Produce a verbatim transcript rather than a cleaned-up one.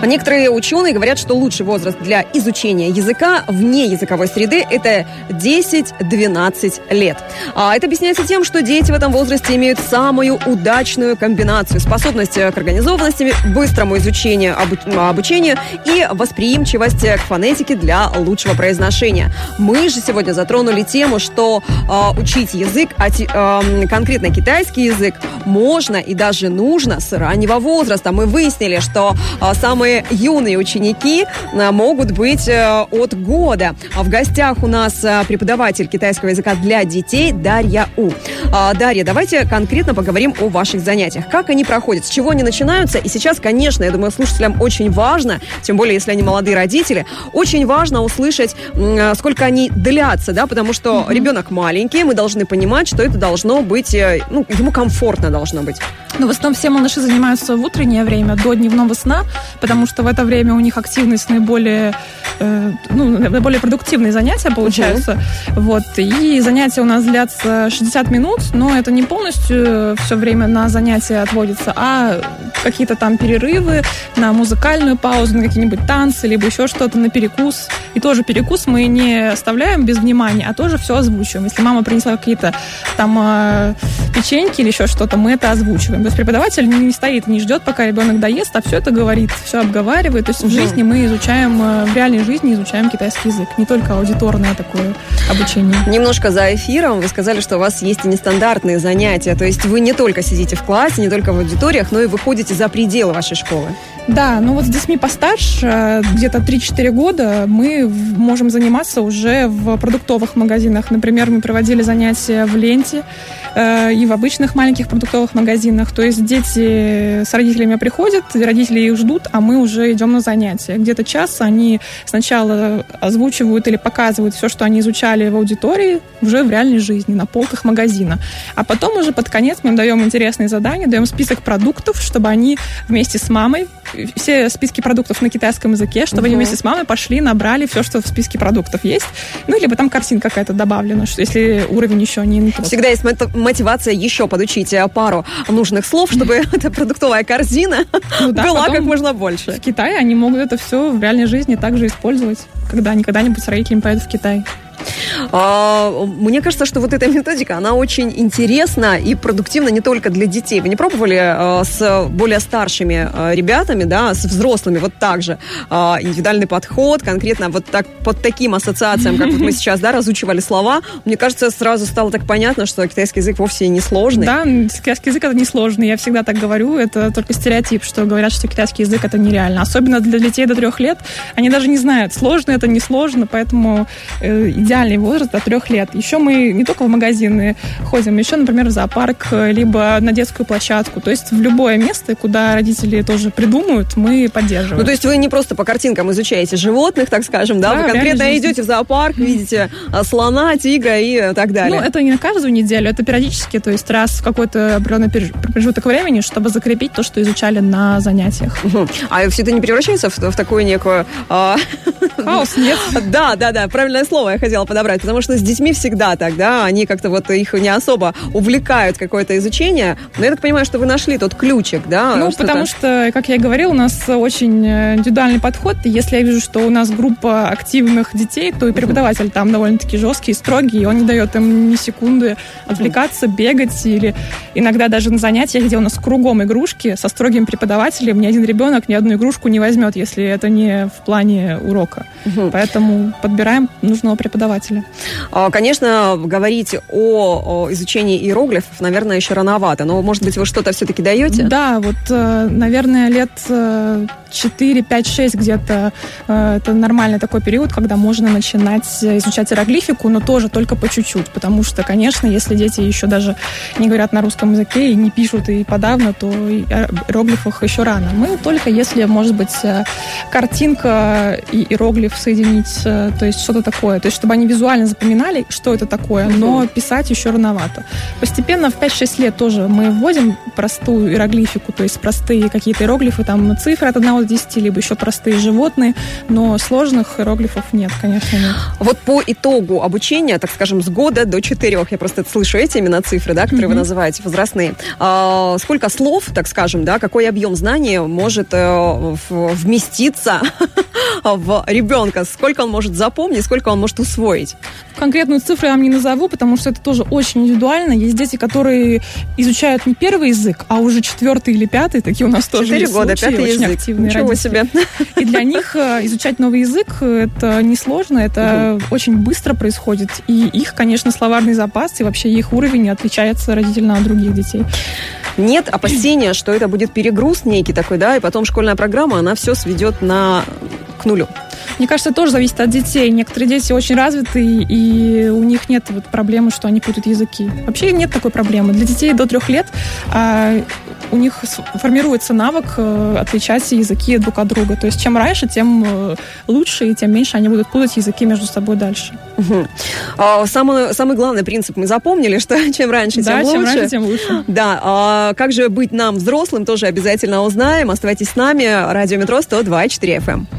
Некоторые ученые говорят, что лучший возраст для изучения языка вне языковой среды – это десять-двенадцать лет. А это объясняется тем, что дети в этом возрасте имеют самую удачную комбинацию – способность к организованности, быстрому изучению, обучению и восприимчивость к фонетике для лучшего произношения. Мы же сегодня затронули тему, что э, учить язык, а те, э, конкретно китайский язык, можно и даже нужно с раннего возраста. Мы выяснили, что э, самые юные ученики э, могут быть э, от года. А в гостях у нас э, преподаватель китайского языка для детей Дарья У. Э, Дарья, давайте конкретно поговорим о ваших занятиях. Как они проходят, с чего они начинаются? И сейчас, конечно, я думаю, слушателям очень важно, тем более, если они молодые родители, очень важно услышать, э, сколько они длятся, да, потому что mm-hmm. ребенок маленький, мы должны понимать, что это должно быть, э, ну, ему комфортно должно быть. Ну, в основном все малыши занимаются в утреннее время, до дневного сна, потому что в это время у них активность наиболее, э, ну, наиболее продуктивные занятия получаются. Uh-huh. Вот. И занятия у нас длятся шестьдесят минут, но это не полностью все время на занятия отводится, а какие-то там перерывы на музыкальную паузу, на какие-нибудь танцы, либо еще что-то, на перекус. И тоже перекус мы не оставляем без внимания, а тоже все озвучиваем. Если мама принесла какие-то там э, печеньки или еще что-то, мы это озвучиваем. То есть преподаватель не стоит, не ждет, пока ребенок доест, а все это говорит, все обговаривает. То есть в жизни мы изучаем, в реальной жизни изучаем китайский язык. Не только аудиторное такое обучение. Немножко за эфиром вы сказали, что у вас есть и нестандартные занятия. То есть вы не только сидите в классе, не только в аудиториях, но и выходите за пределы вашей школы. Да, ну вот с детьми постарше, где-то три-четыре года, мы можем заниматься уже в продуктовых магазинах. Например, мы проводили занятия в ленте э, и в обычных маленьких продуктовых магазинах. То есть дети с родителями приходят, родители их ждут, а мы уже идем на занятия. Где-то час они сначала озвучивают или показывают все, что они изучали в аудитории, уже в реальной жизни, на полках магазина. А потом уже под конец мы им даем интересные задания, даем список продуктов, чтобы они вместе с мамой, все списки продуктов на китайском языке, чтобы uh-huh. они вместе с мамой пошли, набрали все, что в списке продуктов есть. Ну, либо там картинка какая-то добавлена, что если уровень еще не тот. Всегда есть мотивация еще подучить пару нужных слов, чтобы эта продуктовая корзина ну, да, была как можно больше. В Китае они могут это все в реальной жизни также использовать, когда они когда-нибудь с родителями поедут в Китай. Мне кажется, что вот эта методика, она очень интересна и продуктивна не только для детей. Вы не пробовали с более старшими ребятами, да, с взрослыми вот так же индивидуальный подход, конкретно вот так, под таким ассоциациям, как вот мы сейчас, да, разучивали слова? Мне кажется, сразу стало так понятно, что китайский язык вовсе не сложный. Да, китайский язык это не сложный. Я всегда так говорю, это только стереотип, что говорят, что китайский язык это нереально. Особенно для детей до трех лет. Они даже не знают, сложно это, не сложно, поэтому идеальный возраст до трех лет. Еще мы не только в магазины ходим, еще, например, в зоопарк, либо на детскую площадку. То есть в любое место, куда родители тоже придумают, мы поддерживаем. Ну, то есть вы не просто по картинкам изучаете животных, так скажем, да? да вы конкретно идете в зоопарк, видите слона, тигра и так далее. Ну, это не на каждую неделю, это периодически, то есть раз в какой-то определенный промежуток времени, чтобы закрепить то, что изучали на занятиях. Угу. А все это не превращается в, в такую некую... Хаос, нет. Да, да, да, правильное слово я хотела подобрать, потому что с детьми всегда так, да, они как-то вот их не особо увлекают какое-то изучение, но я так понимаю, что вы нашли тот ключик, да? Ну, что-то... потому что, как я и говорила, у нас очень индивидуальный подход, и если я вижу, что у нас группа активных детей, то и преподаватель там довольно-таки жесткий, строгий, и он не дает им ни секунды отвлекаться, бегать, или иногда даже на занятиях, где у нас кругом игрушки, со строгим преподавателем ни один ребенок ни одну игрушку не возьмет, если это не в плане урока. Угу. Поэтому подбираем нужного преподавателя. Конечно, говорить о, о изучении иероглифов, наверное, еще рановато, но, может быть, вы что-то все-таки даете? Да, вот, наверное, лет четыре, пять, шесть где-то это нормальный такой период, когда можно начинать изучать иероглифику, но тоже только по чуть-чуть, потому что, конечно, если дети еще даже не говорят на русском языке и не пишут и подавно, то иероглифах еще рано. Мы только если, может быть, картинка и иероглиф соединить, то есть что-то такое, то есть чтобы чтобы они визуально запоминали, что это такое, но писать еще рановато. Постепенно в пять-шесть лет тоже мы вводим простую иероглифику, то есть простые какие-то иероглифы, там цифры от одного до десяти, либо еще простые животные, но сложных иероглифов нет, конечно, нет. Вот по итогу обучения, так скажем, с года до четырех, я просто слышу эти именно цифры, да, которые mm-hmm. вы называете, возрастные. А, сколько слов, так скажем, да, какой объем знаний может э, вместиться в ребенка, сколько он может запомнить, сколько он может усвоить? Конкретную цифру я вам не назову, потому что это тоже очень индивидуально. Есть дети, которые изучают не первый язык, а уже четвертый или пятый, такие у нас тоже есть случаи. Четыре года, пятый язык. Активные Ничего родители. Себе. И для них изучать новый язык это несложно, это угу. очень быстро происходит. И их, конечно, словарный запас и вообще их уровень отличается разительно от других детей. Нет опасения, что это будет перегруз некий такой, да, и потом школьная программа, она все сведет на... к нулю. Мне кажется, это тоже зависит от детей. Некоторые дети очень развитые, и у них нет вот проблемы, что они путают языки. Вообще нет такой проблемы. Для детей до трех лет а, у них формируется навык а, отличать языки друг от друга. То есть чем раньше, тем лучше, и тем меньше они будут путать языки между собой дальше. Угу. А, самый, самый главный принцип мы запомнили, что чем раньше, да, тем лучше. Да, чем раньше, тем лучше. Да. А, как же быть нам, взрослым, тоже обязательно узнаем. Оставайтесь с нами. Радио Метро сто два и четыре эф эм.